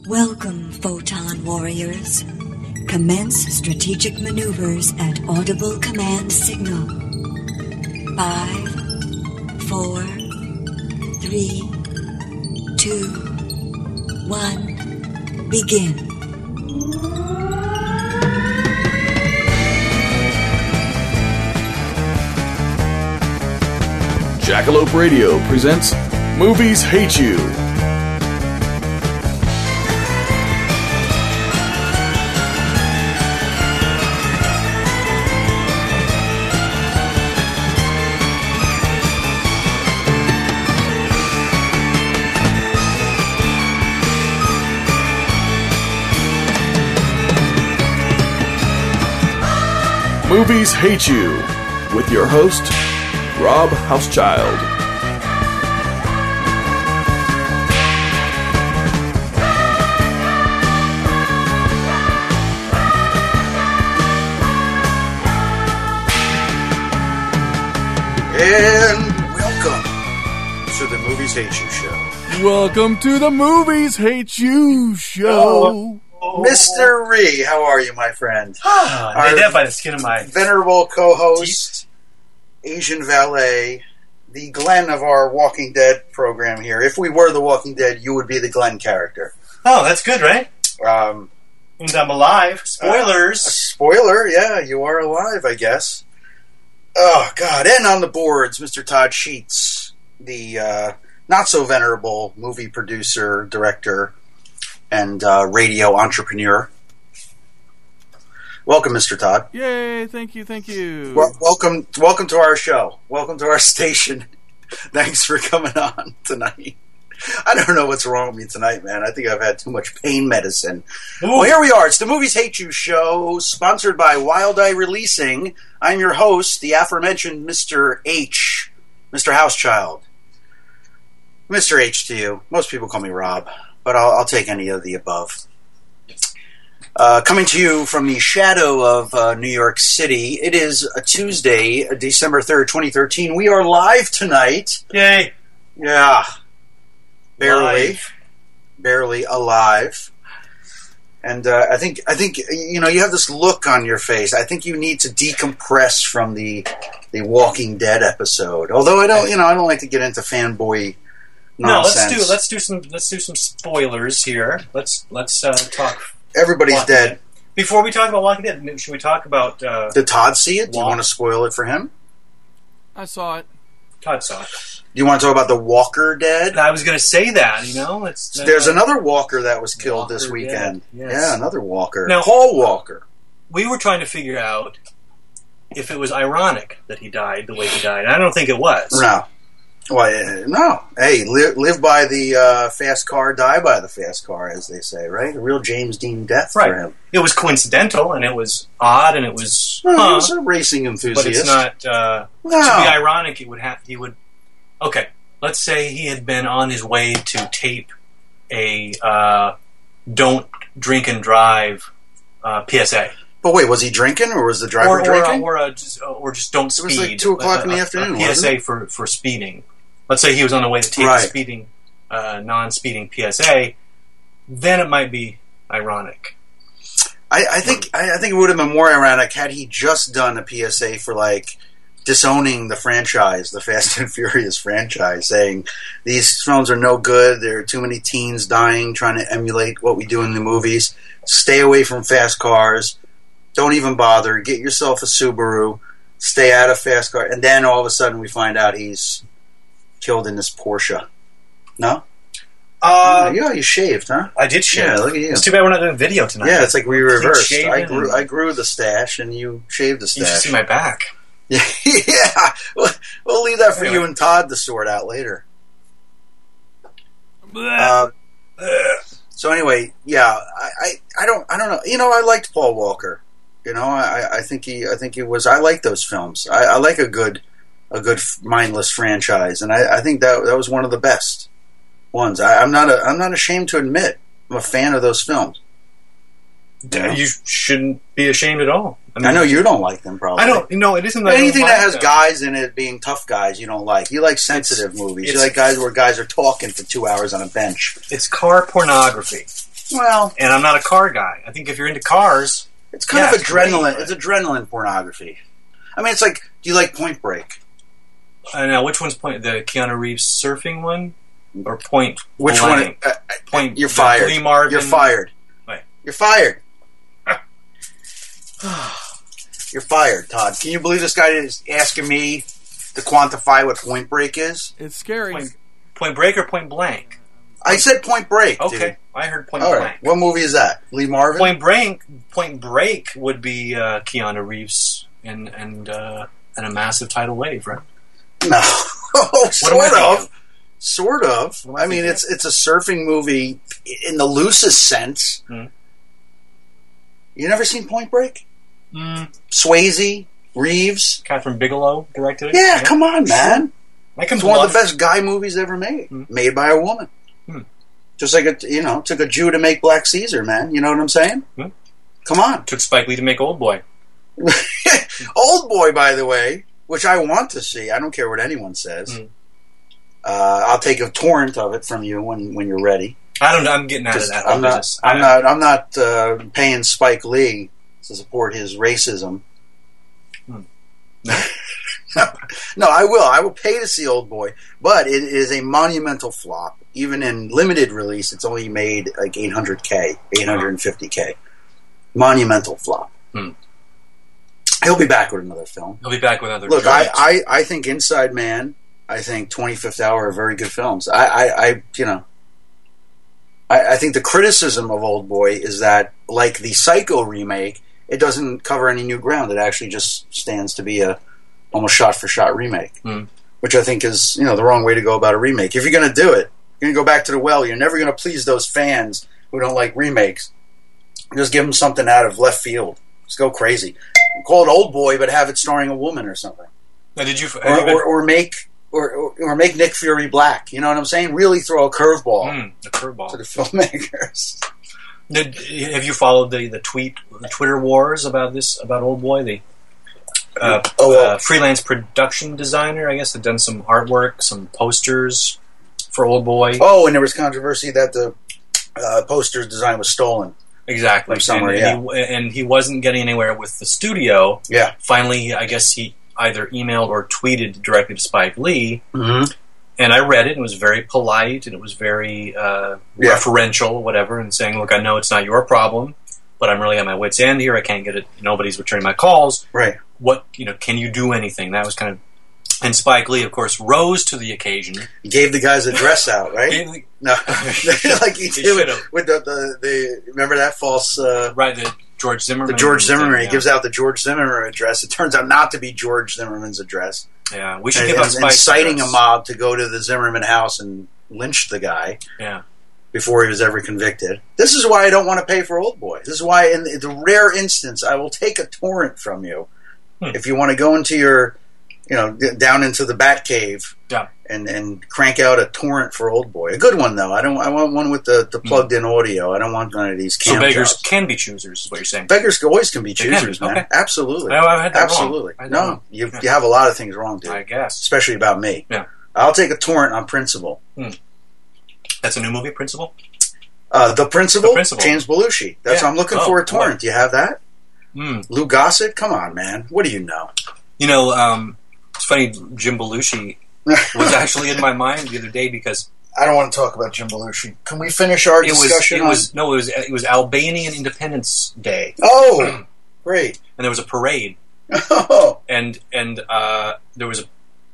Welcome, Photon Warriors. Commence strategic maneuvers at audible command signal. 5, 4, 3, 2, 1, begin. Jackalope Radio presents Movies Hate You. Movies Hate You, with your host, Rob Housechild. And welcome to the Movies Hate You show. Welcome to the Movies Hate You show. Mr. Ree, how are you, my friend? Made that by the skin of my venerable co-host, Asian Valet, the Glenn of our Walking Dead program here. If we were the Walking Dead, you would be the Glenn character. Oh, that's good, right? And I'm alive. Spoilers. Spoiler, yeah, you are alive, I guess. Oh, God. And on the boards, Mr. Todd Sheets, the not-so-venerable movie producer, director, and radio entrepreneur. Welcome, Mr. Todd. Yay, thank you. Welcome to our show. Welcome to our station. Thanks for coming on tonight. I don't know what's wrong with me tonight, man. I think I've had too much pain medicine. Ooh. Well, here we are. It's the Movies Hate You show, sponsored by Wild Eye Releasing. I'm your host, the aforementioned Mr. H, Mr. Housechild. Mr. H to you. Most people call me Rob, but I'll take any of the above. Coming to you from the shadow of New York City, it is a Tuesday, December 3rd, 2013. We are live tonight. Yay. Yeah. Barely alive. And I think you have this look on your face. I think you need to decompress from the Walking Dead episode. Although I don't like to get into fanboy nonsense. No, let's do some spoilers here. Let's talk. Everybody's Walking dead. Dead. Before we talk about Walking Dead, should we talk about... Did Todd see it? Do you want to spoil it for him? I saw it. Todd saw it. Do you want to talk about the Walker Dead? I was going to say that, There's another Walker that was killed Walker this weekend. Dead, yes. Yeah, another Walker. Now, Paul Walker. We were trying to figure out if it was ironic that he died the way he died. I don't think it was. No. Well, no. Hey, live by the fast car, die by the fast car, as they say, right? A real James Dean death for him. It was coincidental, and it was odd, and it was... He was a racing enthusiast. But it's not... To be ironic, he would... Okay, let's say he had been on his way to tape a don't drink and drive PSA. But wait, was he drinking, or was the driver drinking? Or just don't speed. It was like 2 o'clock in the afternoon, a PSA for speeding. Let's say he was on the way to tape a speeding, non-speeding PSA. Then it might be ironic. I think it would have been more ironic had he just done a PSA for, like, disowning the franchise, the Fast and Furious franchise, saying these films are no good, there are too many teens dying trying to emulate what we do in the movies, stay away from fast cars, don't even bother, get yourself a Subaru, stay out of fast cars, and then all of a sudden we find out he's killed in this Porsche. No? You shaved, huh? I did shave. Yeah, look at you. It's too bad we're not doing video tonight. Yeah, it's like we reversed. I grew the stash, and you shaved the stash. You should see my back. Yeah, we'll leave that for you and Todd to sort out later. So anyway, yeah, I don't know. I liked Paul Walker. I think he was. I like those films. I like a good mindless franchise, and I think that was one of the best ones. I'm not ashamed to admit I'm a fan of those films. You shouldn't be ashamed at all. I know you don't like them, probably. I don't. No, it isn't that anything that has guys in it being tough guys. You don't like. You like sensitive movies. You like guys where guys are talking for 2 hours on a bench. It's car pornography. Well, and I'm not a car guy. I think if you're into cars, it's kind of adrenaline. Great, it's adrenaline pornography. I mean, it's like, do you like Point Break? Now, which one's the Keanu Reeves surfing one, or Point? Which Blank? one? Point. You're fired. You're fired. Wait. You're fired. You're fired, Todd. Can you believe this guy is asking me to quantify what Point Break is? It's scary. Point Break or Point Blank? I said Point Break. Okay, dude. I heard Point All Blank. right. What movie is that? Lee Marvin? Point Break would be Keanu Reeves and a massive tidal wave, right? No, sort of. What am I I mean, thinking? it's a surfing movie in the loosest sense. Mm. You never seen Point Break? Mm. Swayze, Reeves. Catherine Bigelow directed it. Yeah, come on, man. I can It's one of bluff. the best guy movies ever made. Mm. Made by a woman. Mm. Just like it took a Jew to make Black Caesar, man. You know what I'm saying? Mm. Come on. Took Spike Lee to make Old Boy. Old Boy, by the way, which I want to see. I don't care what anyone says. Mm. I'll take a torrent of it from you when you're ready. I don't know. I'm getting out of that whole business. I'm not paying Spike Lee to support his racism. Hmm. No, I will. I will pay to see Old Boy, but it is a monumental flop. Even in limited release, it's only made like 800K, 850K. Monumental flop. Hmm. He'll be back with another film. He'll be back with other. Look, drugs. I think Inside Man, I think 25th Hour are very good films. I think the criticism of Old Boy is that, like the Psycho remake, it doesn't cover any new ground. It actually just stands to be a almost shot-for-shot remake, which I think is the wrong way to go about a remake. If you're going to do it, you're going to go back to the well. You're never going to please those fans who don't like remakes. Just give them something out of left field. Just go crazy. Call it Old Boy, but have it starring a woman or something. Now, did you Or make Nick Fury black? You know what I'm saying? Really throw a curveball a curveball to the filmmakers. Have you followed the Twitter wars about Old Boy? The freelance production designer, I guess, had done some artwork, some posters for Old Boy. Oh, and there was controversy that the poster's design was stolen. Exactly. From somewhere, and he wasn't getting anywhere with the studio. Yeah. Finally, I guess he either emailed or tweeted directly to Spike Lee. Mm-hmm. And I read it, and it was very polite, and it was very referential, whatever, and saying, look, I know it's not your problem, but I'm really at my wit's end here. I can't get it. Nobody's returning my calls. Right. What, can you do anything? That was kind of... And Spike Lee, of course, rose to the occasion. He gave the guy's address out, right? No. Like he did with the remember that false... right, the George Zimmerman. The George Zimmerman. Thing, He gives out the George Zimmerman address. It turns out not to be George Zimmerman's address. Yeah, we should give out Spike's inciting address. a mob to go to the Zimmerman house and lynch the guy. Yeah. Before he was ever convicted. This is why I don't want to pay for Old Boy. This is why, in the rare instance, I will take a torrent from you if you want to go into your, down into the Batcave and crank out a torrent for Old Boy. A good one though. I want one with the plugged-in audio. I don't want one of these. So beggars jobs. can be choosers, is what you're saying. Beggars always can be choosers, man. Okay. Absolutely. I had that Absolutely. wrong. No, you have a lot of things wrong, dude. I guess. Especially about me. Yeah. I'll take a torrent on principle. That's a new movie, Principle? The Principle? The Principle. James Belushi. That's what I'm looking for, a torrent. Boy. Do you have that? Lou Gossett? Come on, man. What do you know? It's funny, Jim Belushi was actually in my mind the other day because... I don't want to talk about Jim Belushi. Can we finish our discussion? It was Albanian Independence Day. Oh, great. And there was a parade. Oh. And there was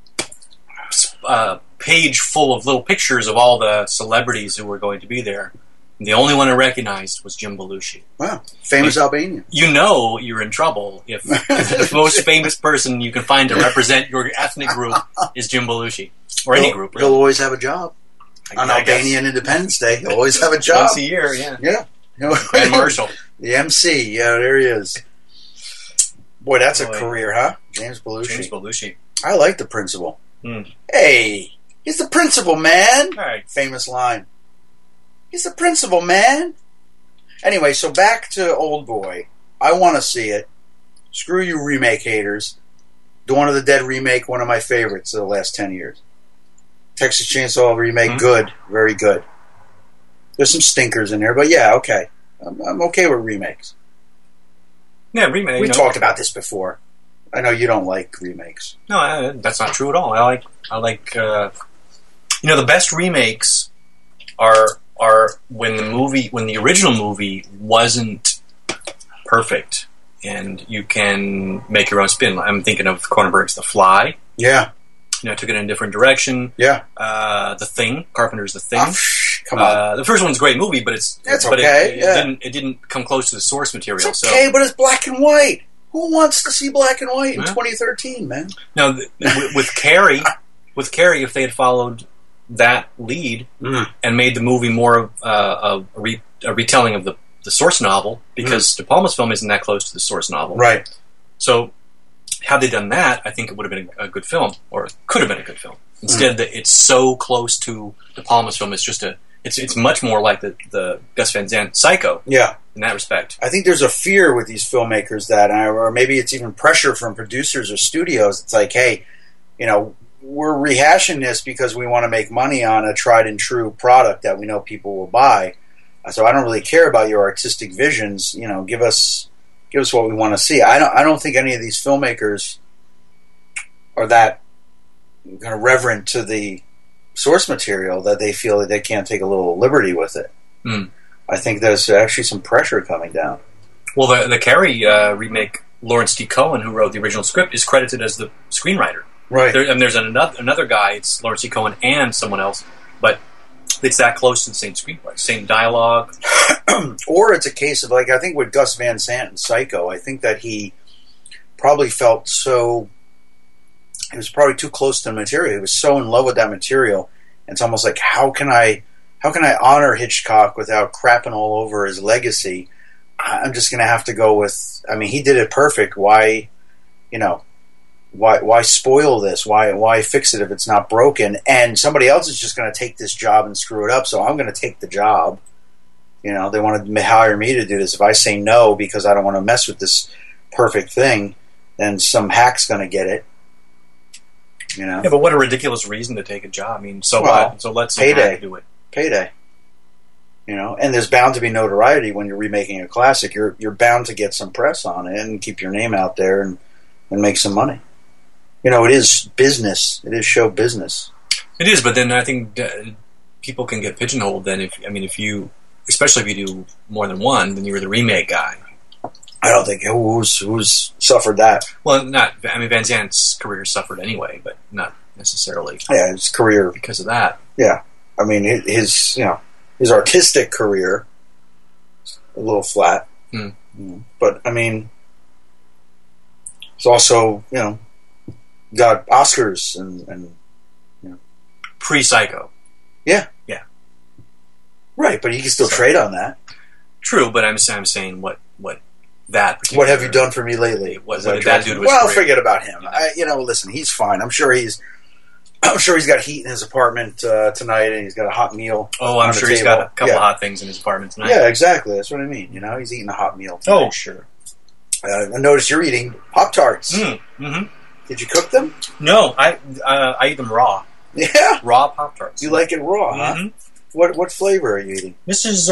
a page full of little pictures of all the celebrities who were going to be there. And the only one I recognized was Jim Belushi. Wow. Famous Albanian. You're in trouble if the most famous person you can find to represent your ethnic group is Jim Belushi. Or any group, really. He'll always have a job. On Albanian Independence Day, he'll always have a job. Once a year, yeah. Yeah. Grand Marshal. The MC. Yeah, there he is. Boy, that's a career, huh? James Belushi. James Belushi. I like the Principal. Hey, he's the principal, man. All right. Famous line. He's the principal, man. Anyway, so back to Old Boy. I want to see it. Screw you remake haters. Dawn of the Dead remake, one of my favorites of the last 10 years. Texas Chainsaw remake, good. Very good. There's some stinkers in there, but yeah, okay. I'm okay with remakes. Yeah, remake. We talked about this before. I know you don't like remakes. No, that's not true at all. I like. The best remakes are when the original movie wasn't perfect, and you can make your own spin. I'm thinking of Cronenberg's The Fly. Yeah. Took it in a different direction. Yeah. The Thing, Carpenter's The Thing. Come on. The first one's a great movie, but it's okay. It didn't come close to the source material. It's okay, but it's black and white. Who wants to see black and white in 2013, man? No, with Carrie, if they had followed that lead and made the movie more of a retelling of the source novel, because De Palma's film isn't that close to the source novel, right? So, had they done that, I think it would have been a good film, or it could have been a good film. Instead, it's so close to De Palma's film. It's just it's much more like the Gus Van Sant Psycho. Yeah. In that respect. I think there's a fear with these filmmakers that, or maybe it's even pressure from producers or studios. It's like, hey, we're rehashing this because we want to make money on a tried and true product that we know people will buy. So I don't really care about your artistic visions. Give us what we want to see. I don't think any of these filmmakers are that kind of reverent to the source material that they feel that they can't take a little liberty with it. I think there's actually some pressure coming down. Well, the Carrie remake, Lawrence D. Cohen, who wrote the original script, is credited as the screenwriter. Right. And there's another guy, it's Lawrence D. Cohen and someone else, but it's that close to the same screenplay, same dialogue. Or it's a case of, I think with Gus Van Sant and Psycho, I think that he probably felt he was probably too close to the material. He was so in love with that material. It's almost like, how can I honor Hitchcock without crapping all over his legacy? I'm just going to have to go with, he did it perfect. Why spoil this? Why fix it if it's not broken? And somebody else is just going to take this job and screw it up, so I'm going to take the job. They want to hire me to do this. If I say no because I don't want to mess with this perfect thing, then some hack's going to get it. Yeah, but what a ridiculous reason to take a job. So let's payday. Do it. Payday. And there's bound to be notoriety when you're remaking a classic. You're bound to get some press on it and keep your name out there and make some money. It is business. It is show business. It is, but then I think people can get pigeonholed. Then, especially if you do more than one, then you're the remake guy. I don't think who's suffered that. Well, Van Zant's career suffered anyway, but not necessarily. Yeah, his career because of that. Yeah, his artistic career a little flat, but it's also got Oscars and pre-Psycho. Yeah. Right, but you can still trade on that. True, but I'm saying what that. What have you done for me lately? What did that do to his career? Forget about him. Listen, he's fine. I'm sure he's got heat in his apartment tonight, and he's got a hot meal. Oh, I'm sure he's got a couple of hot things in his apartment tonight. Yeah, exactly. That's what I mean. He's eating a hot meal tonight. Oh, sure. I noticed you're eating Pop-Tarts. Mm-hmm. Did you cook them? No, I eat them raw. Yeah, raw Pop-Tarts. You like it raw, huh? What flavor are you eating? This is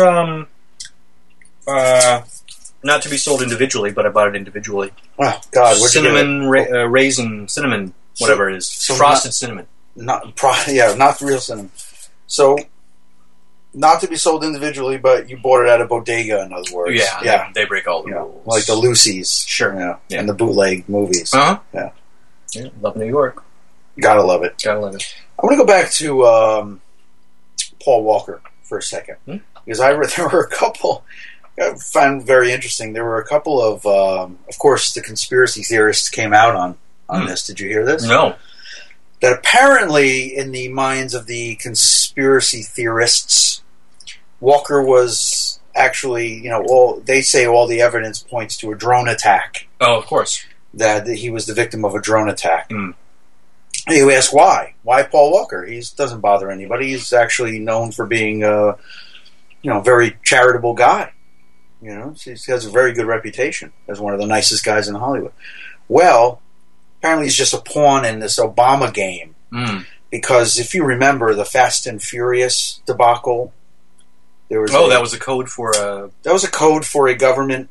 not to be sold individually, but I bought it individually. Oh God! Cinnamon raisin, cinnamon, whatever it is, frosted cinnamon. Not real cinnamon. So, not to be sold individually, but you bought it at a bodega. In other words, yeah. They break all the rules, like the Lucy's, sure, and the bootleg movies. Yeah, love New York. Gotta love it. I want to go back to Paul Walker for a second because there were a couple. I found very interesting. There were a couple of course, the conspiracy theorists came out on this. Did you hear this? No. That apparently, in the minds of the conspiracy theorists, Walker was actually, they say all the evidence points to a drone attack. Oh, of course. That he was the victim of a drone attack. And you ask why? Why Paul Walker? He doesn't bother anybody. He's actually known for being a very charitable guy. He has a very good reputation as one of the nicest guys in Hollywood. Well, apparently he's just a pawn in this Obama game. Because if you remember the Fast and Furious debacle, There was that was a code for a... That was a code for a government,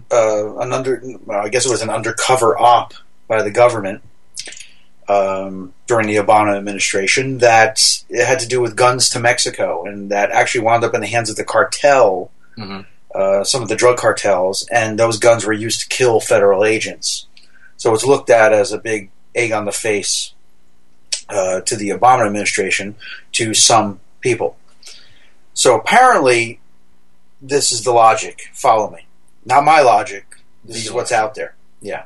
I guess it was an undercover op by the government during the Obama administration that it had to do with guns to Mexico, and that actually wound up in the hands of the cartel, some of the drug cartels, and those guns were used to kill federal agents. So it's looked at as a big egg on the face to the Obama administration, to some people. So apparently, this is the logic. Follow me. Not my logic. This is what's out there. Yeah.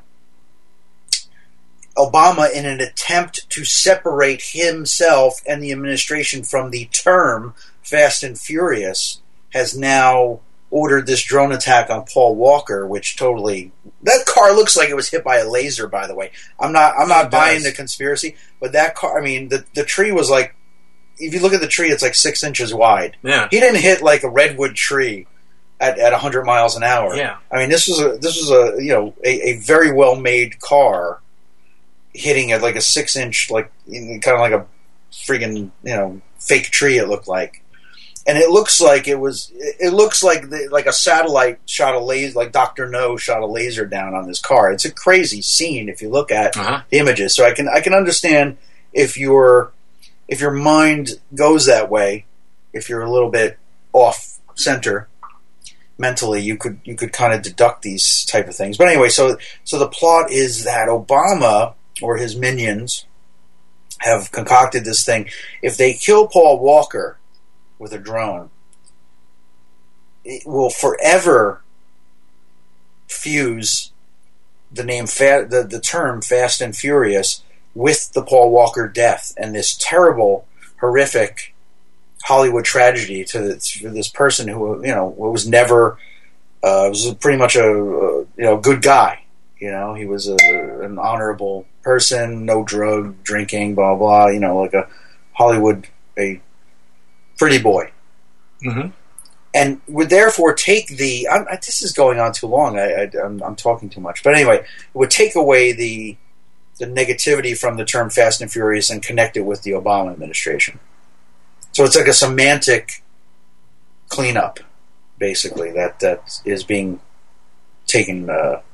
Obama, in an attempt to separate himself and the administration from the term Fast and Furious, has now ordered this drone attack on Paul Walker, which totally... That car looks like it was hit by a laser, by the way. I'm not buying the conspiracy, but that car... I mean, the tree was like... If you look at the tree, it's like 6 inches wide. Yeah. He didn't hit like a redwood tree at 100 miles an hour. Yeah. I mean, this was a very well made car hitting at like a 6 inch, like kind of like a friggin' fake tree. It looked like, and it looks like it was. It looks like like a satellite shot a laser, like Dr. No shot a laser down on this car. It's a crazy scene if you look at the images. So I can understand if your mind goes that way, if you're a little bit off center mentally, you could kind of deduct these type of things. But anyway, so the plot is that Obama or his minions have concocted this thing. If they kill Paul Walker with a drone, it will forever fuse the name the term Fast and Furious with the Paul Walker death and this terrible, horrific Hollywood tragedy to this person who was never was pretty much a good guy. He was an honorable person, no drug drinking, blah blah. Like a Hollywood, a pretty boy, and would therefore take the. This is going on too long. I'm talking too much, but anyway, it would take away the negativity from the term Fast and Furious and connect it with the Obama administration. So it's like a semantic cleanup, basically, that is being taken,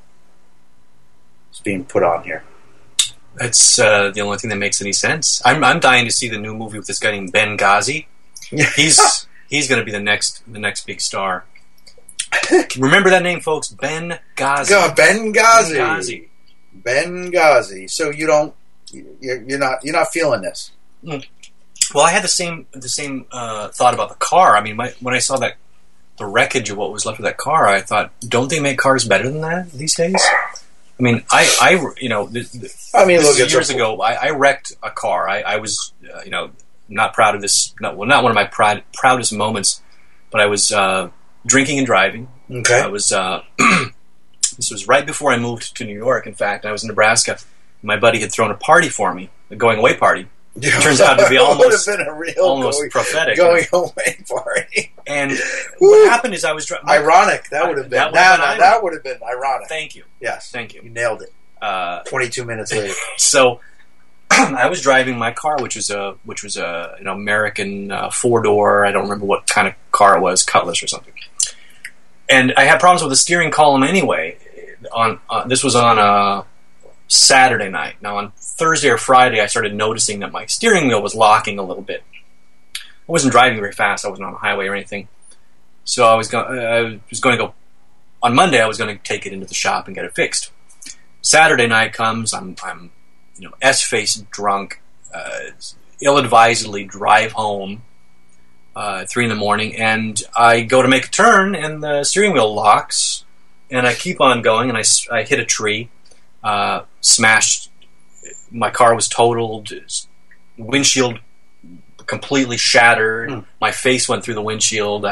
is being put on here. That's the only thing that makes any sense. I'm dying to see the new movie with this guy named Benghazi. He's going to be the next big star. Remember that name, folks? Benghazi. Benghazi. Benghazi. So you're not feeling this. Well, I had the same thought about the car. I mean, when I saw the wreckage of what was left of that car, I thought, don't they make cars better than that these days? I mean, look, years ago, I wrecked a car. I was, not proud of this. Not one of my proudest moments, but I was drinking and driving. Okay. I was. This was right before I moved to New York. In fact, I was in Nebraska. My buddy had thrown a party for me, a going away party. It turns out to be almost prophetic. Going away party. And what happened is I was driving. Ironic. That would have been. That would have been ironic. Thank you. Yes. Thank you. You nailed it. 22 minutes later. So I was driving my car, which was an American 4-door. I don't remember what kind of car it was, Cutlass or something. And I had problems with the steering column anyway. This was on a Saturday night. Now on Thursday or Friday, I started noticing that my steering wheel was locking a little bit. I wasn't driving very fast. I wasn't on the highway or anything. So I was going to go on Monday. I was going to take it into the shop and get it fixed. Saturday night comes. I'm S-faced drunk, ill-advisedly drive home at 3 a.m, and I go to make a turn, and the steering wheel locks, and I keep on going, and I hit a tree, smashed. My car was totaled, windshield completely shattered. My face went through the windshield.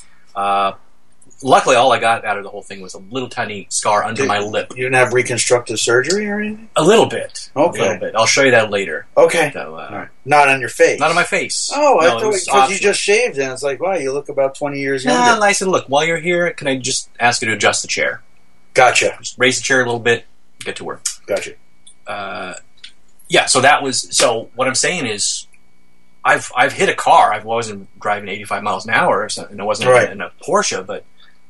Luckily, all I got out of the whole thing was a little tiny scar under my lip. You didn't have reconstructive surgery or anything? A little bit. Okay. A little bit. I'll show you that later. Okay. So, right. Not on your face? Not on my face. Oh, I thought because you just shaved and it's like, wow, you look about 20 years younger. No, I said, look, while you're here, can I just ask you to adjust the chair? Gotcha. Just raise the chair a little bit, get to work. Gotcha. Yeah, so that was... So what I'm saying is, I've hit a car. I wasn't driving 85 miles an hour or something. It wasn't Right. in a Porsche, but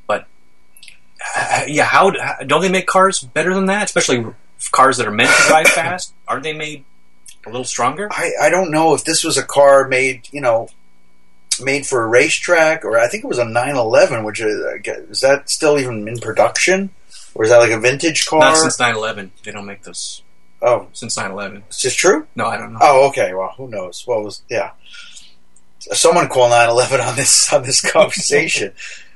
yeah. How don't they make cars better than that? Especially cars that are meant to drive fast. Aren't they made a little stronger? I don't know if this was a car made for a racetrack, or I think it was a 911, which is that still even in production? Or is that like a vintage car? Not since 9/11. They don't make those. Oh, Since 9/11. is this true? No, I don't know. Oh, okay. Well, who knows? Well, someone call 911 on this conversation.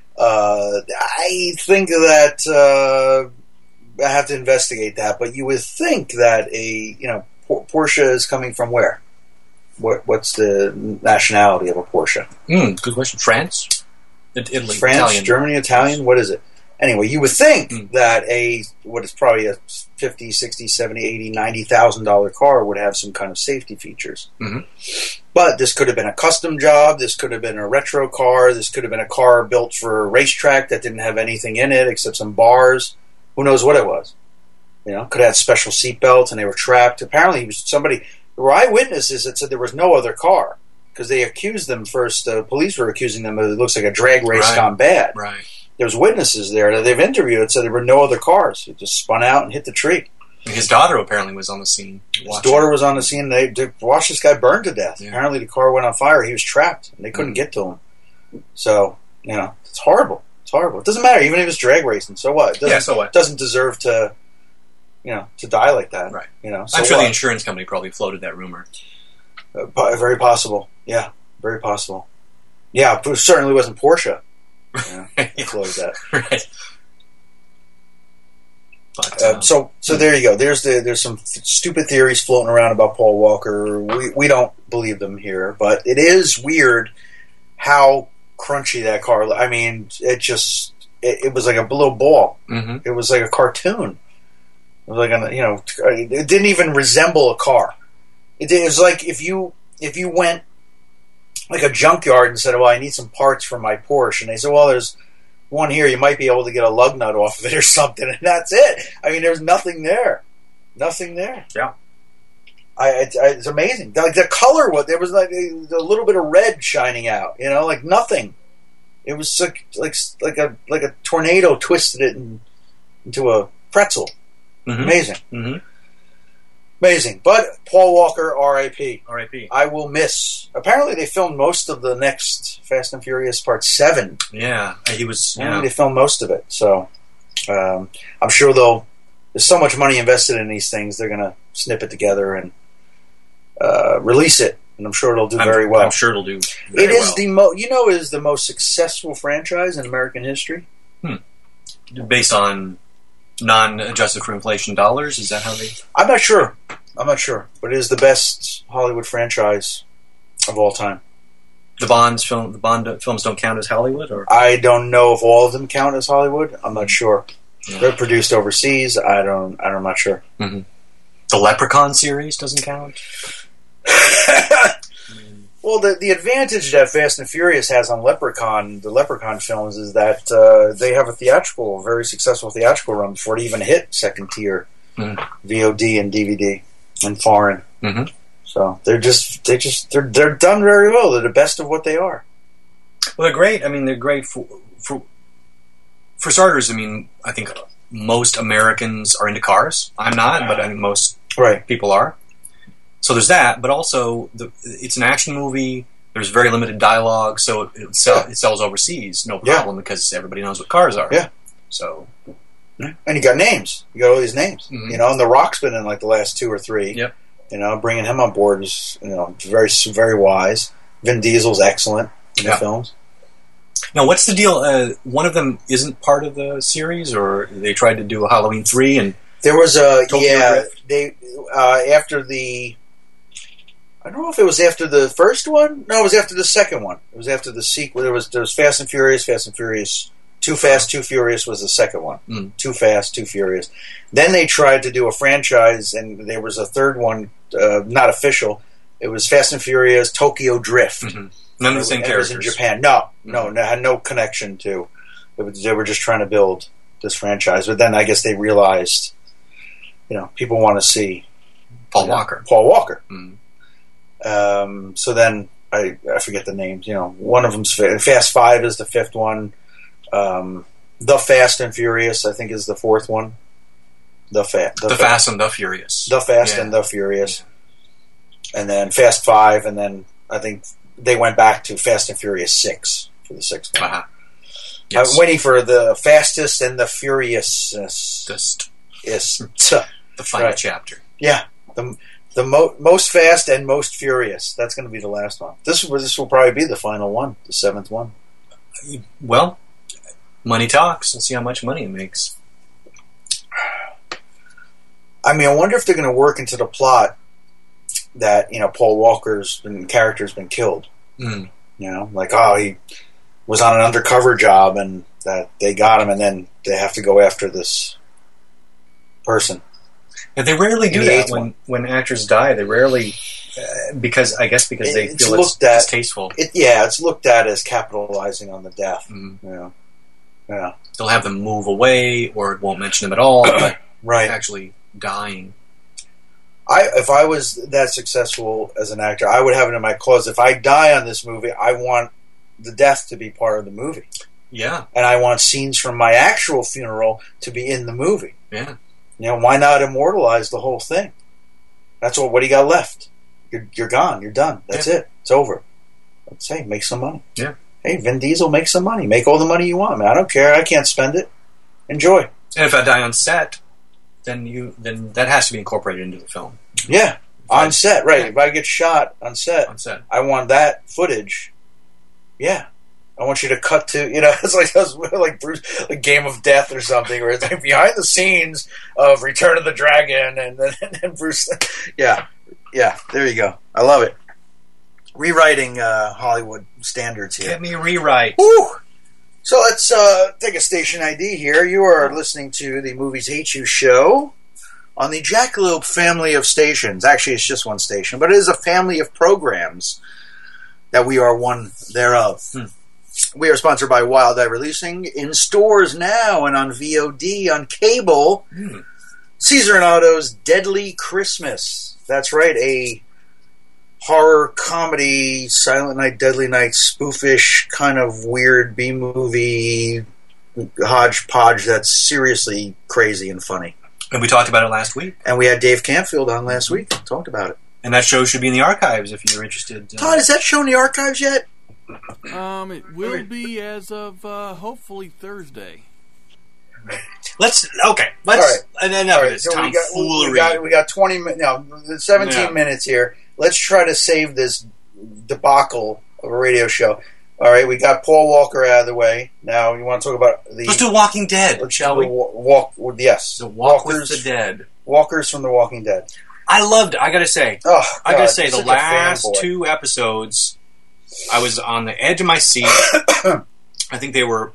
I think that I have to investigate that, but you would think that Porsche is coming from where? What's the nationality of a Porsche? Good question. France, Italy, France, Italian. Germany, Italian. What is it? Anyway, you would think that what is probably a $50,000, $60,000, $70,000, $80,000, $90,000 car would have some kind of safety features. Mm-hmm. But this could have been a custom job. This could have been a retro car. This could have been a car built for a racetrack that didn't have anything in it except some bars. Who knows what it was? Could have had special seat belts and they were trapped. Apparently, there were eyewitnesses that said there was no other car because they accused them first. Police were accusing them of it looks like a drag race gone bad. Right. There's witnesses there that they've interviewed that said there were no other cars. It just spun out and hit the tree. His daughter apparently was on the scene. His daughter was on the scene. They watched this guy burn to death. Yeah. Apparently the car went on fire. He was trapped, and they couldn't get to him. So, it's horrible. It's horrible. It doesn't matter, even if it's drag racing. So what? So what? Doesn't deserve to, to die like that. Right. So I'm sure what? the insurance company probably floated that rumor. Very possible. Yeah, very possible. Yeah, it certainly wasn't Porsche. Floated that. Right. But, so there you go. There's some stupid theories floating around about Paul Walker. We don't believe them here, but it is weird how crunchy that car. I mean, it was like a little ball. Mm-hmm. It was like a cartoon. It was like it didn't even resemble a car. It was like if you went like a junkyard and said, "Well, I need some parts for my Porsche," and they said, "Well, there's one here. You might be able to get a lug nut off of it or something," and that's it. I mean, there's nothing there. Nothing there. Yeah. It's amazing. Like the color, there was like a little bit of red shining out. Like nothing. It was like a tornado twisted it into a pretzel. Mm-hmm. Amazing. Mm-hmm. Amazing. But Paul Walker, R.I.P. R.I.P. I will miss. Apparently, they filmed most of the next Fast and Furious Part 7. Yeah, he was. They filmed most of it. So I'm sure there's so much money invested in these things, they're going to snip it together and release it. And I'm sure it'll do very well. I'm sure it'll do very well. It is the most successful franchise in American history. Based on non-adjusted for inflation dollars? Is that how they... I'm not sure. But it is the best Hollywood franchise of all time. The Bond films don't count as Hollywood? Or I don't know if all of them count as Hollywood. I'm not sure. Yeah. They're produced overseas. I'm not sure. Mm-hmm. The Leprechaun series doesn't count? Well, the advantage that Fast and Furious has on the Leprechaun films, is that they have a very successful theatrical run before it even hit second tier VOD and DVD and foreign. Mm-hmm. So they're done very well. They're the best of what they are. Well, they're great. I mean, they're great for starters. I mean, I think most Americans are into cars. I'm not, but I think most people are. So there's that, but also it's an action movie. There's very limited dialogue, so it sells overseas, no problem, because everybody knows what cars are. Yeah. So, and you got names. You got all these names. Mm-hmm. And The Rock's been in like the last 2 or 3. Yep. Bringing him on board is very, very wise. Vin Diesel's excellent in the films. Now, what's the deal? One of them isn't part of the series, or they tried to do a Halloween 3 and there was Drift? They after the. I don't know if it was after the first one. No, it was after the second one. It was after the sequel. There was Fast and Furious, Too Fast, Too Furious was the second one. Too Fast, Too Furious. Then they tried to do a franchise, and there was a third one, not official. It was Fast and Furious, Tokyo Drift. Mm-hmm. None of the same characters. It was in Japan. No, had no connection to. They were just trying to build this franchise. But then I guess they realized, people want to see Paul Walker. Paul Walker. Mm-hmm. So then I forget the names. One of them's Fast 5 is the fifth one. The Fast and Furious, I think, is the fourth one. The Fast and the Furious. The Fast and the Furious. And then Fast 5, and then I think they went back to Fast and Furious 6 for the sixth one. Yes. I'm waiting for the Fastest and the Furious. The final chapter. Yeah. The most fast and most furious. That's going to be the last one. This will probably be the final one, the seventh one. Well, money talks. Let's see how much money it makes. I mean, I wonder if they're going to work into the plot that Paul Walker's character's been killed. Mm. He was on an undercover job and that they got him, and then they have to go after this person. And they rarely do that when actors die. They rarely, because they feel it's distasteful. It's looked at as capitalizing on the death. Mm. Yeah. They'll have them move away, or it won't mention them at all. But right. Actually dying. If I was that successful as an actor, I would have it in my clause. If I die on this movie, I want the death to be part of the movie. Yeah. And I want scenes from my actual funeral to be in the movie. Yeah. Why not immortalize the whole thing? That's what do you got left? You're gone. You're done. That's it. It's over. Let's say make some money. Yeah. Hey, Vin Diesel, make some money. Make all the money you want, man. I don't care. I can't spend it. Enjoy. And if I die on set, then that has to be incorporated into the film. Yeah. On set, right. Yeah. If I get shot on set, I want that footage. Yeah. I want you to cut to, it's like Bruce, like Game of Death or something, where it's like behind the scenes of Return of the Dragon, and then Bruce. Yeah, there you go. I love it. Rewriting Hollywood standards here. Get me a rewrite. Woo! So let's take a station ID here. You are listening to the Movies Hate You show on the Jackalope family of stations. Actually, it's just one station, but it is a family of programs that we are one thereof. We are sponsored by Wild Eye Releasing, in stores now and on VOD, on cable. Caesar and Otto's Deadly Christmas. That's right, a horror comedy, Silent Night, Deadly Night, spoofish, kind of weird B-movie hodgepodge that's seriously crazy and funny. And we talked about it last week. And we had Dave Campfield on last week. Talked about it. And that show should be in the archives if you're interested. Todd, is that show in the archives yet? It will be as of hopefully Thursday. Let's all right. And then we got 20 minutes. No, 17 minutes here. Let's try to save this debacle of a radio show. All right, we got Paul Walker out of the way. Now you want to talk about the? Let's do Walking Dead, shall we? Yes, the Walkers with the Dead. Walkers from The Walking Dead. I loved it. I got to say, the last 2 episodes, I was on the edge of my seat. I think they were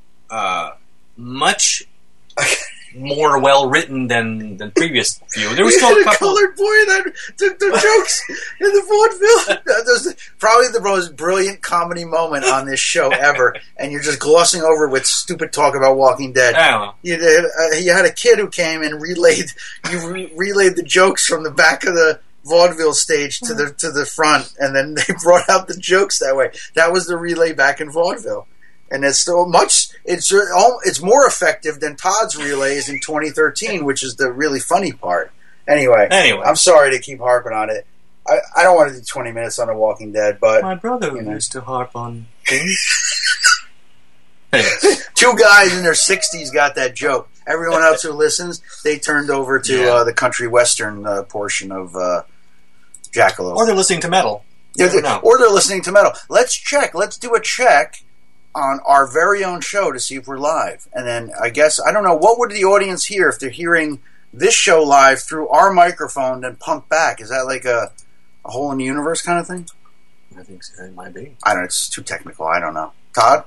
much more well written than previous few. There was still a couple. Colored boy that took the jokes in the vaudeville. That's probably the most brilliant comedy moment on this show ever, and you're just glossing over with stupid talk about Walking Dead. You had a kid who came and relayed the jokes from the back of the vaudeville stage to the front, and then they brought out the jokes that way. That was the relay back in vaudeville. And it's still it's more effective than Todd's relays in 2013, which is the really funny part. Anyway, I'm sorry to keep harping on it. I don't want to do 20 minutes on The Walking Dead, but my brother used to harp on things. 2 guys in their 60s got that joke. Everyone else who listens, they turned over to the country western portion of Jackalope. Or they're listening to metal. Or they're listening to metal. Let's check. Let's do a check on our very own show to see if we're live. And then I don't know, what would the audience hear if they're hearing this show live through our microphone and pumped back? Is that like a hole in the universe kind of thing? I think so. It might be. I don't know. It's too technical. I don't know. Todd?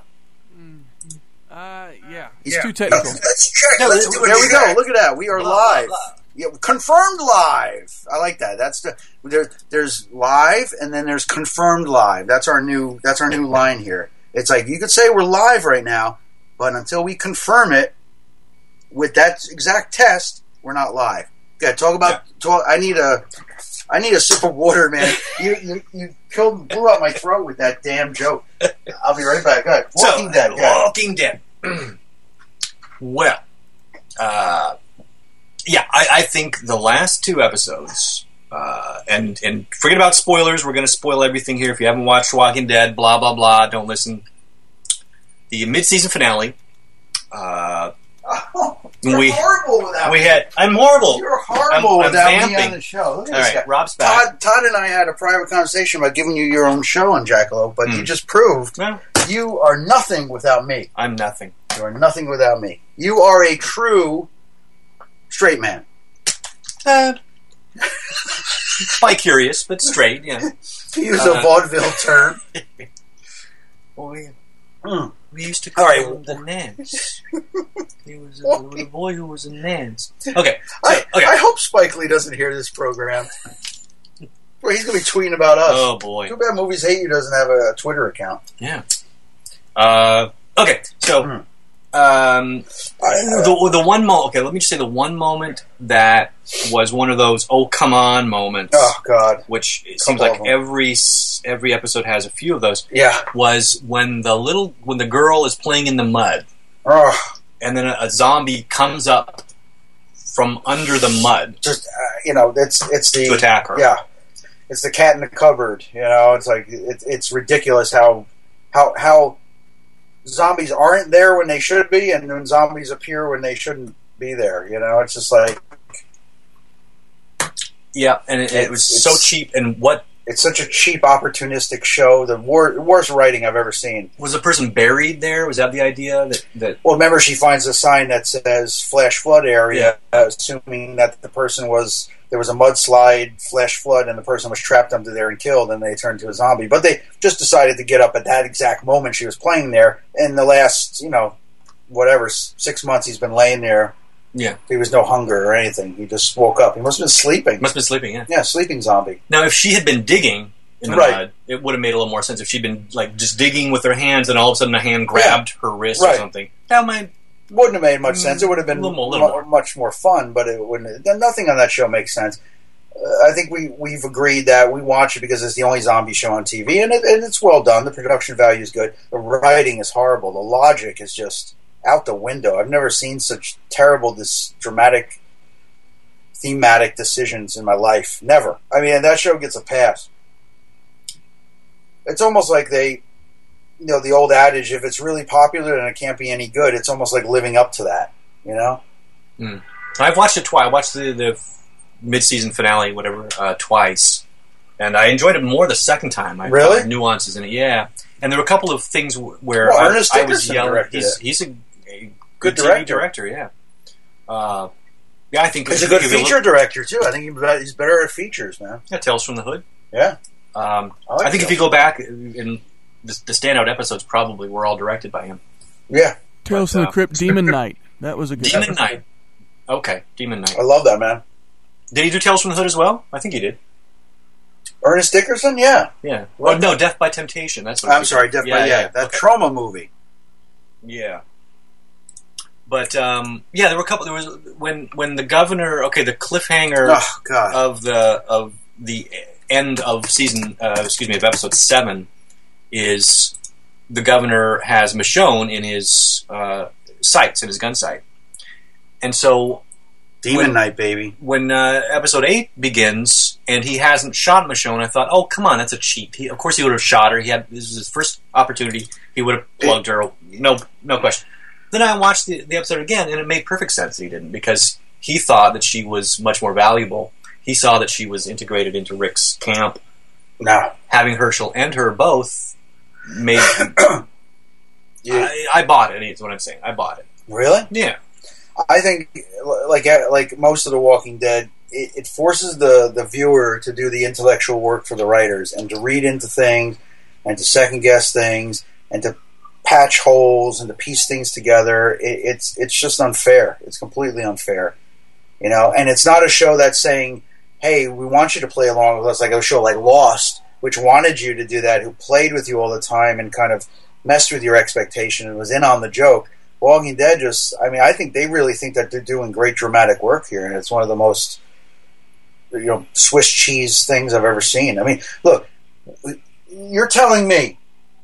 Yeah. It's too technical. Let's check. Let's do it. There we go. Look at that. We are live. Yeah, confirmed live. I like that. That's there's live and then there's confirmed live. That's our new line here. It's like, you could say we're live right now, but until we confirm it with that exact test, we're not live. Yeah, I need a I need a sip of water, man. You blew out my throat with that damn joke. I'll be right back. Go ahead. Walking Dead. Walking Dead. Well, I think the last 2 episodes, and forget about spoilers. We're going to spoil everything here. If you haven't watched Walking Dead, blah blah blah, don't listen. The mid-season finale. You're horrible without me. I'm horrible. You're horrible without vamping. me on the show. Look at All this right, guy. Rob's back. Todd and I had a private conversation about giving you your own show on Jackalope, but you just proved you are nothing without me. I'm nothing. You are nothing without me. You are a true straight man. Bi-curious, but straight, yeah. To use a vaudeville term. We used to call him the Nance. He was a boy who was a Nance. Okay. I hope Spike Lee doesn't hear this program. Well, he's going to be tweeting about us. Oh, boy. Too bad Movies Hate You doesn't have a Twitter account. Yeah. Okay, so the one moment. Okay, let me just say the one moment that was one of those "oh come on" moments. Oh God! Which it seems like every episode has a few of those. Yeah. Was when the girl is playing in the mud, and then a zombie comes up from under the mud. Just it's the to attack her. Yeah, it's the cat in the cupboard. It's like it's ridiculous how zombies aren't there when they should be, and when zombies appear when they shouldn't be there. It's just like, yeah, and it was so cheap. And it's such a cheap, opportunistic show. The worst writing I've ever seen. Was the person buried there? Was that the idea? That well, remember, she finds a sign that says "flash flood area," assuming that there was a mudslide, flash flood, and the person was trapped under there and killed, and they turned to a zombie. But they just decided to get up at that exact moment she was playing there. In the last, 6 months he's been laying there. Yeah. There was no hunger or anything. He just woke up. He must have been sleeping. Yeah. Yeah, sleeping zombie. Now, if she had been digging in the mud, it would have made a little more sense. If she'd been, just digging with her hands, and all of a sudden a hand grabbed her wrist or something. That might... Wouldn't have made much sense. It would have been much more fun, but it wouldn't. Nothing on that show makes sense. I think we've agreed that we watch it because it's the only zombie show on TV, and it's well done. The production value is good. The writing is horrible. The logic is just out the window. I've never seen such terrible, dramatic, thematic decisions in my life. Never. I mean, that show gets a pass. It's almost like they... the old adage, if it's really popular and it can't be any good, it's almost like living up to that, I've watched it twice. I watched the mid-season finale, twice. And I enjoyed it more the second time. I found nuances in it, yeah. And there were a couple of things where I was yelling. He's a good TV director, yeah. I think he's a good feature director, too. I think he's better at features, man. Yeah, Tales from the Hood. Yeah. I think if you go back in... The standout episodes probably were all directed by him. Yeah. Tales from the Crypt, Demon Knight. That was a good Demon Knight. Okay, Demon Knight. I love that, man. Did he do Tales from the Hood as well? I think he did. Ernest Dickerson? Yeah. Yeah. Oh, no, Death by Temptation. That's what I'm sorry, Death by... Yeah, that Trauma movie. Yeah. But, there were a couple... There was... When the governor... Okay, the cliffhanger of the end of season... of episode 7... is the governor has Michonne in his sights, in his gun sight. And so... Demon Knight, baby. When episode 8 begins, and he hasn't shot Michonne, I thought, oh, come on, that's a cheat. Of course he would have shot her. This was his first opportunity. He would have plugged her. No question. Then I watched the episode again, and it made perfect sense that he didn't, because he thought that she was much more valuable. He saw that she was integrated into Rick's camp. No. Having Herschel and her both... made I bought it. Is what I'm saying. I bought it. Really? Yeah. I think, like most of The Walking Dead, it forces the viewer to do the intellectual work for the writers and to read into things and to second guess things and to patch holes and to piece things together. It's just unfair. It's completely unfair, And it's not a show that's saying, "Hey, we want you to play along with us," like a show like Lost, which wanted you to do that, who played with you all the time and kind of messed with your expectation and was in on the joke. Walking Dead I think they really think that they're doing great dramatic work here, and it's one of the most Swiss cheese things I've ever seen. I mean, look, you're telling me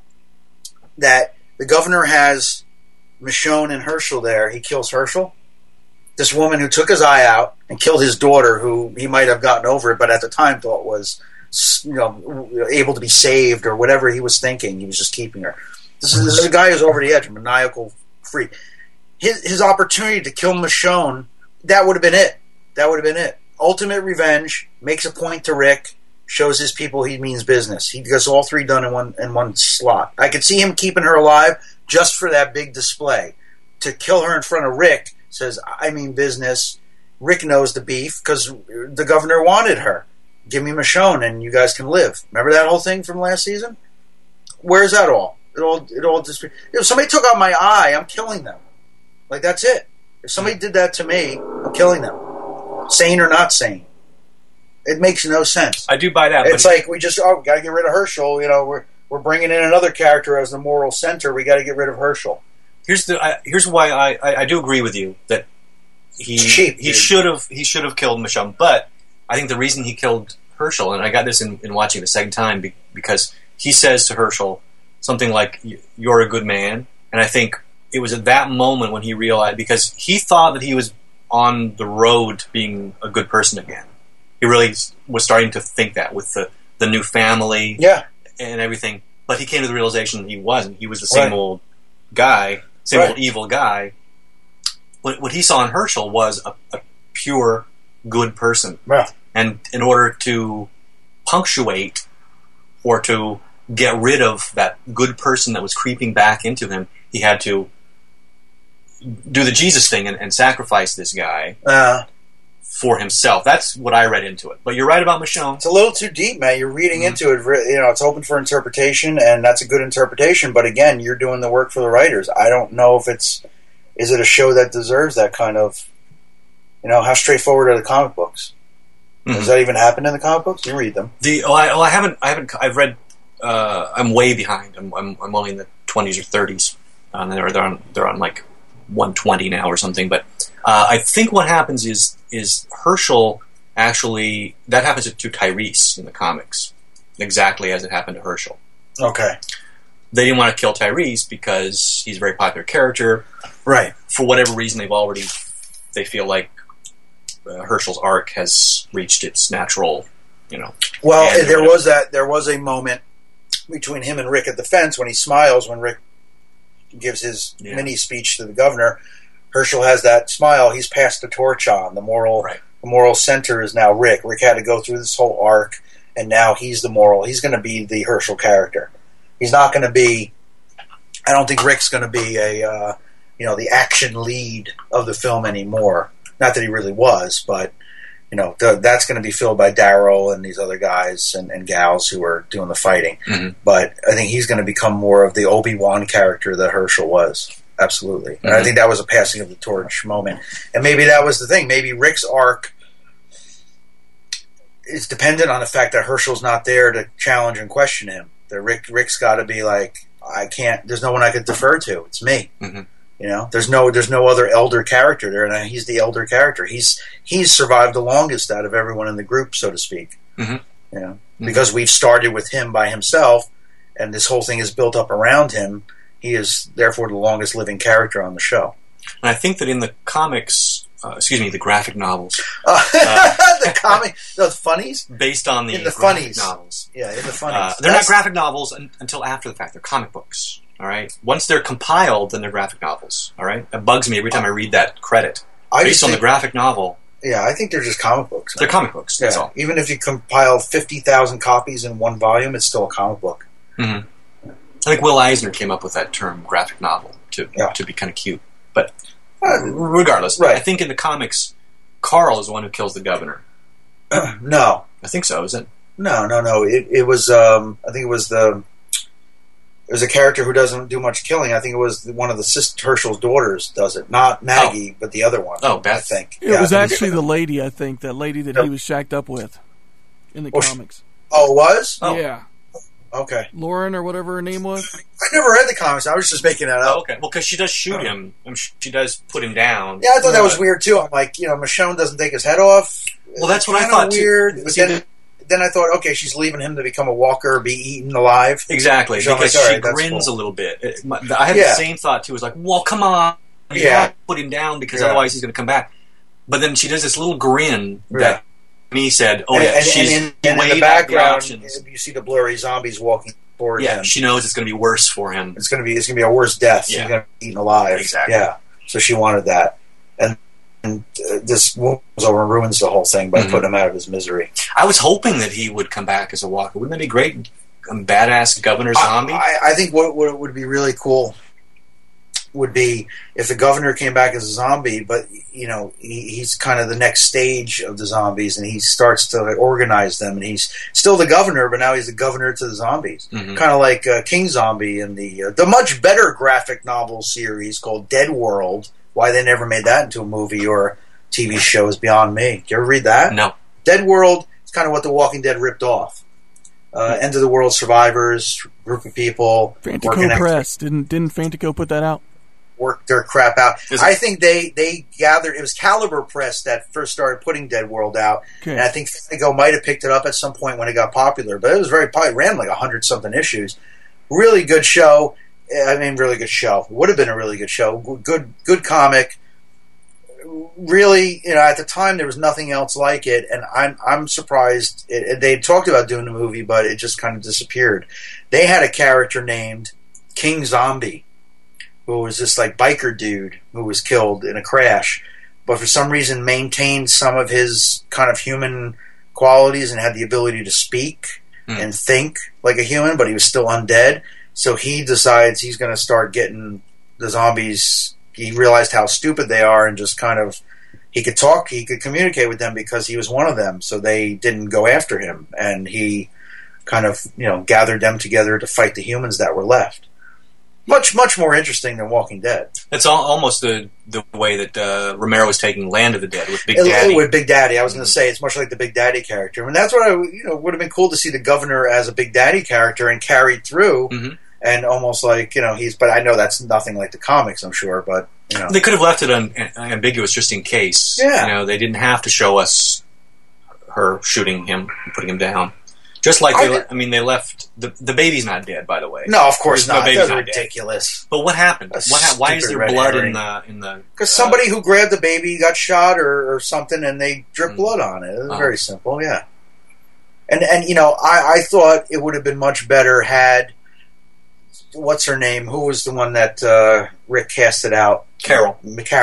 that the governor has Michonne and Herschel there. He kills Herschel? This woman who took his eye out and killed his daughter, who he might have gotten over it, but at the time thought was, able to be saved or whatever he was thinking. He was just keeping her. This is a guy who's over the edge, maniacal freak. His opportunity to kill Michonne, that would have been it. That would have been it. Ultimate revenge, makes a point to Rick, shows his people he means business. He gets all three done in one slot. I could see him keeping her alive just for that big display. To kill her in front of Rick says, I mean business. Rick knows the beef because the governor wanted her. Give me Michonne and you guys can live. Remember that whole thing from last season? Where's that all? It all just. If somebody took out my eye, I'm killing them. Like, that's it. If somebody did that to me, I'm killing them. Sane or not sane. It makes no sense. I do buy that. It's like we got to get rid of Herschel. We're bringing in another character as the moral center. We got to get rid of Herschel. Here's why I do agree with you that he should have killed Michonne, but I think the reason he killed Herschel, and I got this in watching the second time, because he says to Herschel something like, "You're a good man," and I think it was at that moment when he realized, because he thought that he was on the road to being a good person again. He really was starting to think that with the new family, and everything. But he came to the realization that he wasn't. He was the same old guy, old evil guy. What he saw in Herschel was a pure good person. Right. And in order to punctuate or to get rid of that good person that was creeping back into him, he had to do the Jesus thing and sacrifice this guy for himself. That's what I read into it. But you're right about Michonne. It's a little too deep, man. You're reading into it. It's open for interpretation, and that's a good interpretation. But again, you're doing the work for the writers. I don't know if is it a show that deserves that kind of, how straightforward are the comic books? Mm-hmm. Does that even happen in the comic books? You read them. I haven't. I've read. I'm way behind. I'm only in the 20s or 30s. They're on like 120 now or something. But I think what happens is Herschel actually, that happens to Tyrese in the comics, exactly as it happened to Herschel. Okay. They didn't want to kill Tyrese because he's a very popular character. Right. For whatever reason, they feel like Herschel's arc has reached its natural, Well, there was a moment between him and Rick at the fence when he smiles when Rick gives his mini speech to the governor. Herschel has that smile. He's passed the torch on. The moral center is now Rick. Rick had to go through this whole arc, and now he's the moral. He's going to be the Herschel character. He's not going to be. I don't think Rick's going to be the action lead of the film anymore. Not that he really was, but that's going to be filled by Daryl and these other guys and gals who are doing the fighting. Mm-hmm. But I think he's going to become more of the Obi-Wan character that Herschel was. Absolutely. Mm-hmm. And I think that was a passing of the torch moment. And maybe that was the thing. Maybe Rick's arc is dependent on the fact that Herschel's not there to challenge and question him. That Rick's got to be like, I can't. There's no one I could defer to. It's me. Mm-hmm. There's no other elder character there, and he's the elder character. He's survived the longest out of everyone in the group, so to speak. Mm-hmm. Mm-hmm. Because we've started with him by himself, and this whole thing is built up around him. He is therefore the longest living character on the show. And I think that in the comics, the graphic novels, the funnies, based on the graphic funnies novels, in the funnies, they're not graphic novels until after the fact. They're comic books. All right. Once they're compiled, then they're graphic novels. All right. It bugs me every time I read that credit based on the graphic novel. Yeah, I think they're just comic books. They're comic books. That's all. Even if you compile 50,000 copies in one volume, it's still a comic book. Mm-hmm. I think Will Eisner came up with that term, graphic novel, to be kind of cute. But regardless, right. I think in the comics, Carl is the one who kills the governor. No, I think so. Is it? No. It was. I think it was the. There's a character who doesn't do much killing. I think it was one of the Herschel's daughters does it. Not Maggie, but the other one. Oh, Beth. I think. It was actually the lady, I think. That lady that he was shacked up with in the comics. Oh, it was? Oh. Yeah. Okay. Lauren or whatever her name was. I never read the comics. I was just making that up. Oh, okay. Well, because she does shoot him. She does put him down. Yeah, I thought that was weird too. I'm like, Michonne doesn't take his head off. Well, that's what I Kinda thought weird. too. But then I thought, okay, she's leaving him to become a walker, be eaten alive. Exactly, So I'm because like, all she right, that's grins cool. a little bit. I had the same thought too. It was like, well, come on, you have to put him down because otherwise he's going to come back. But then she does this little grin that me said, "Oh yeah, she's in the background. You see the blurry zombies walking toward him. She knows it's going to be worse for him. It's going to be a worse death. Yeah. He's going to be eaten alive. Exactly. Yeah. So she wanted that, and this woman goes over and ruins the whole thing by putting him out of his misery. I was hoping that he would come back as a walker. Wouldn't that be great? A badass governor zombie. I think what would be really cool would be if the governor came back as a zombie, but he's kind of the next stage of the zombies, and he starts to organize them, and he's still the governor, but now he's the governor to the zombies, kind of like King Zombie in the much better graphic novel series called Dead World. Why they never made that into a movie or TV show is beyond me. Did you ever read that? No. Dead World is kind of what The Walking Dead ripped off. End of the world survivors, group of people. Fantico Press. Didn't Fantico put that out? Work their crap out. I think they gathered. It was Caliber Press that first started putting Dead World out, and I think Fantico might have picked it up at some point when it got popular. But it was it ran like 100-something issues. Really good show. I mean, really good show. Would have been a really good show. Good comic. Really, at the time there was nothing else like it, and I'm surprised. They talked about doing the movie, but it just kind of disappeared. They had a character named King Zombie, who was this like biker dude who was killed in a crash, but for some reason maintained some of his kind of human qualities and had the ability to speak and think like a human, but he was still undead. So he decides he's going to start getting the zombies. He realized how stupid they are, and just kind of he could talk, he could communicate with them because he was one of them. So they didn't go after him, and he kind of gathered them together to fight the humans that were left. Much more interesting than Walking Dead. It's almost the way that Romero was taking Land of the Dead with Big Daddy. With Big Daddy, I was going to say it's much like the Big Daddy character, and that's what would have been cool to see the governor as a Big Daddy character and carried through, and almost like he's. But I know that's nothing like the comics, I'm sure. But they could have left it ambiguous just in case. Yeah, they didn't have to show us her shooting him, and putting him down. Just like they left the baby's not dead, by the way. No, of course not. That's ridiculous. Dead. But what happened? Why is there blood in the? Because somebody who grabbed the baby got shot or something, and they dripped blood on it. It was very simple, yeah. And I thought it would have been much better had what's her name? Who was the one that Rick casted out? Carol.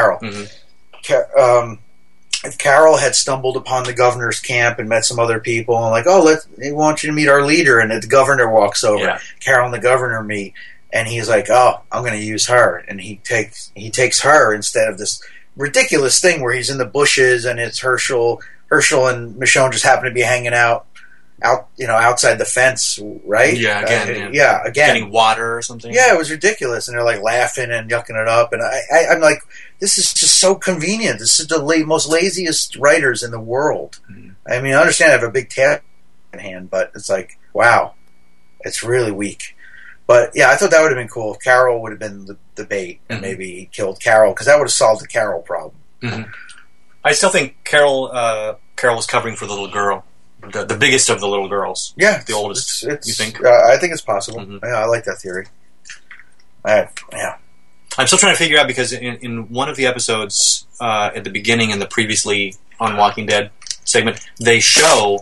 If Carol had stumbled upon the governor's camp and met some other people and like, they want you to meet our leader, and the governor walks over, Carol and the governor meet, and he's like, I'm going to use her, and he takes her instead of this ridiculous thing where he's in the bushes and it's Herschel and Michonne just happen to be hanging out outside the fence, right? Yeah, again. Again. Getting water or something. Yeah, it was ridiculous, and they're like laughing and yucking it up, and I'm like, this is just so convenient. This is the most laziest writers in the world. I mean, I understand I have a big task in hand, but it's like, wow, it's really weak. But yeah, I thought that would have been cool. If Carol would have been the bait, and maybe he killed Carol, because that would have solved the Carol problem. I still think Carol was covering for the little girl. The biggest of the little girls. Yeah. The oldest, you think? I think it's possible. Yeah, I like that theory. I'm still trying to figure out, because in one of the episodes at the beginning in the previously on Walking Dead segment, they show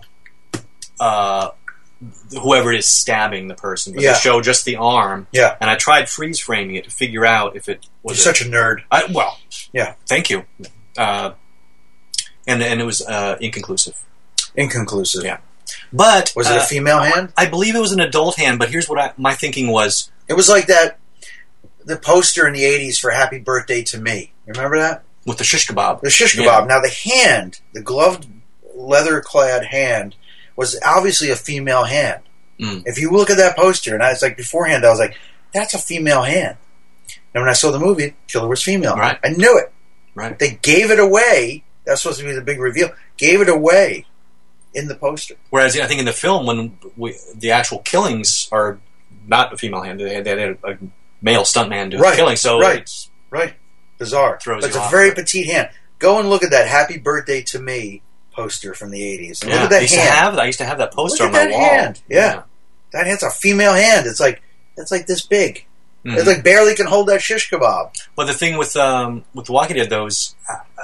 whoever it is stabbing the person. But they show just the arm. Yeah. And I tried freeze framing it to figure out if it was... You're such a nerd. Yeah. Thank you. And it was inconclusive. Inconclusive. Yeah. But... Was it a female hand? I believe it was an adult hand, but here's what my thinking was. It was like that, the poster in the 80s for Happy Birthday to Me. Remember that? With the shish kebab. The shish kebab. Yeah. Now the hand, the gloved, leather-clad hand, was obviously a female hand. If you look at that poster, and it's like beforehand, I was like, that's a female hand. And when I saw the movie, killer was female. Right. I knew it. Right. They gave it away. That's supposed to be the big reveal. Gave it away in the poster. Whereas I think in the film, when the actual killings are not a female hand, they had a male stuntman doing the killing. So right, bizarre. Throws but it's you a off, very petite hand. Go and look at that "Happy Birthday to Me" poster from the 80s. And look at that I used to have that poster look on at my that wall. Hand. Yeah, that hand's a female hand. It's like this big. Mm-hmm. It's like barely can hold that shish kebab. Well, the thing with The Walking Dead, though, is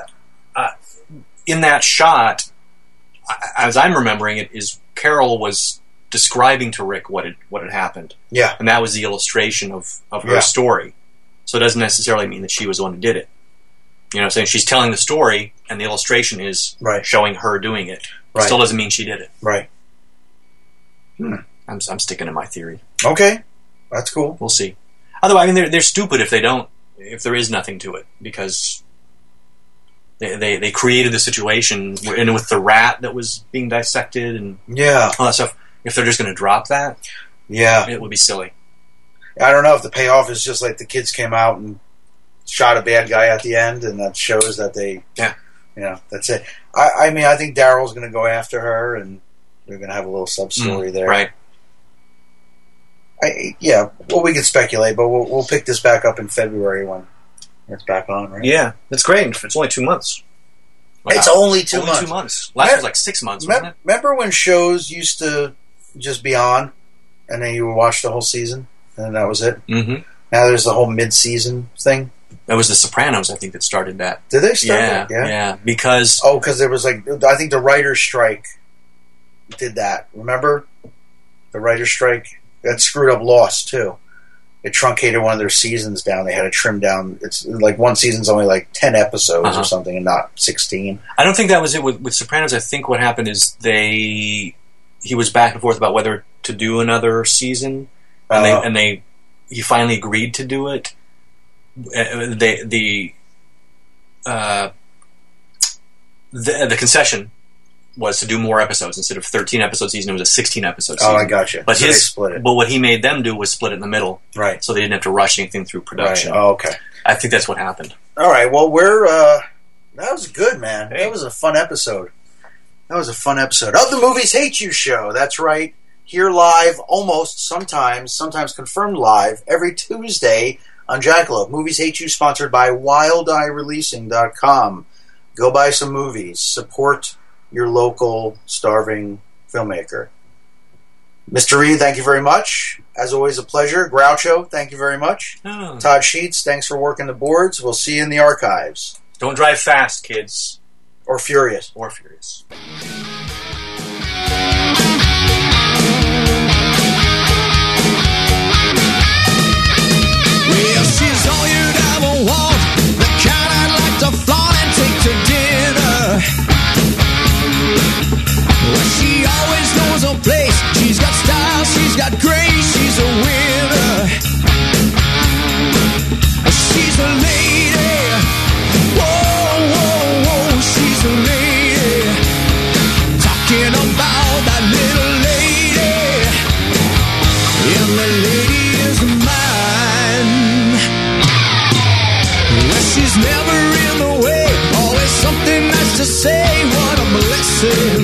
in that shot, as I'm remembering it, is Carol was describing to Rick what had happened. Yeah, and that was the illustration of her story. So it doesn't necessarily mean that she was the one who did it. You know what I'm saying? She's telling the story, and the illustration is showing her doing it. Right. Still doesn't mean she did it. Right. I'm sticking to my theory. Okay. That's cool. We'll see. Otherwise, I mean, they're stupid if there is nothing to it, because they created the situation, and with the rat that was being dissected and all that stuff. If they're just going to drop that, it would be silly. I don't know if the payoff is just like the kids came out and shot a bad guy at the end, and that shows that they, that's it. I mean, I think Daryl's going to go after her, and they're going to have a little sub-story there. Right. Well, we can speculate, but we'll pick this back up in February when it's back on, right? Yeah, that's great. It's only 2 months. Wow. It's only 2 months. 2 months. Last was like 6 months, wasn't it? Remember when shows used to just be on, and then you would watch the whole season, and that was it? Mm-hmm. Now there's the whole mid-season thing. That was The Sopranos, I think, that started that. Did they start that? Yeah, because... Oh, because there was I think the writer's strike did that. Remember? The writer's strike? That screwed up Lost, too. It truncated one of their seasons down. They had to trim down. It's like one season's only like 10 episodes or something, and not 16. I don't think that was it with Sopranos. I think what happened is he was back and forth about whether to do another season, and he finally agreed to do it. The concession was to do more episodes. Instead of 13 episode season, it was a 16 episode season. Oh, I gotcha. But so they split it. But what he made them do was split it in the middle, right? So they didn't have to rush anything through production. Right. Oh, okay. I think that's what happened. All right. Well, that was good, man. Hey. That was a fun episode. That was a fun episode of the Movies Hate You show. That's right. Here live, sometimes confirmed live, every Tuesday on Jackalope. Movies Hate You, sponsored by WildEyeReleasing.com. Go buy some movies. Support your local starving filmmaker. Mr. Reed, thank you very much. As always, a pleasure. Groucho, thank you very much. Oh. Todd Sheets, thanks for working the boards. We'll see you in the archives. Don't drive fast, kids. Or furious. Or furious. Well, she's all you'd ever want, the kind I'd like to flaunt and take to dinner. Well, she always knows her place. She's got style, she's got grace, she's a winner. She's a lady. Whoa, whoa, whoa, she's a lady. Talking about that little lady. And the lady is mine. Well, she's never in the way, always something nice to say. What a blessing.